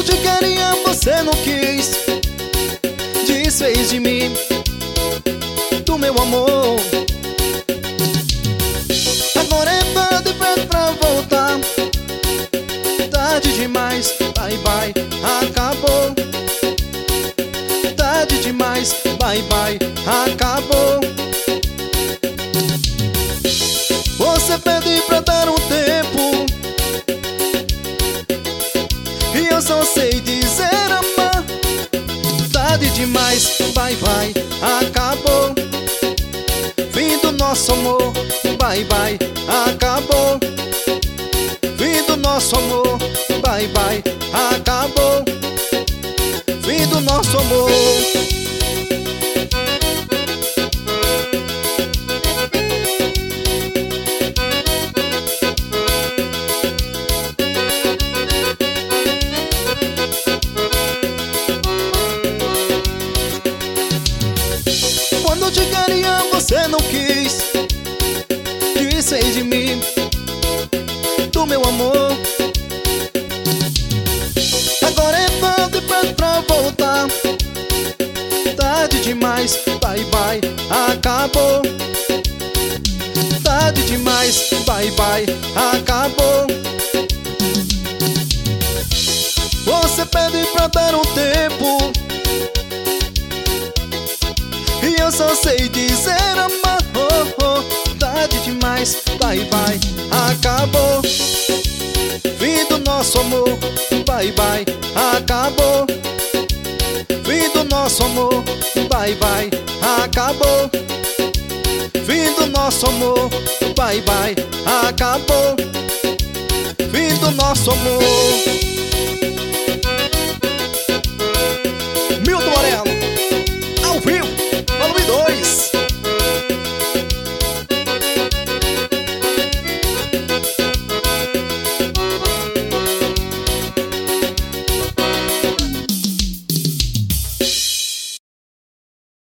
te queria, você não quis. Desfez de mim, do meu amor. Agora é tarde pra voltar. Tarde demais, bye bye, acabou. Tarde demais, bye bye, acabou. Você pede pra dar um tempo e eu só sei dizer amar. Tarde demais, bye bye, acabou. Fim do nosso amor, bye bye, acabou. Fim do nosso amor, bye bye, acabou. Fim do nosso amor. Quando te queria, você não quis. Desfez de mim, do meu amor. Agora é tarde pra voltar. Tarde demais, bye bye, acabou. Tarde demais, bye bye, acabou. Você pede pra dar um tempo e eu só sei dizer amar. Tarde demais, bye bye, acabou. Fim do nosso amor, bye bye, acabou. Fim do nosso amor, bye bye, acabou. Fim do nosso amor, bye bye, acabou. Fim do nosso amor.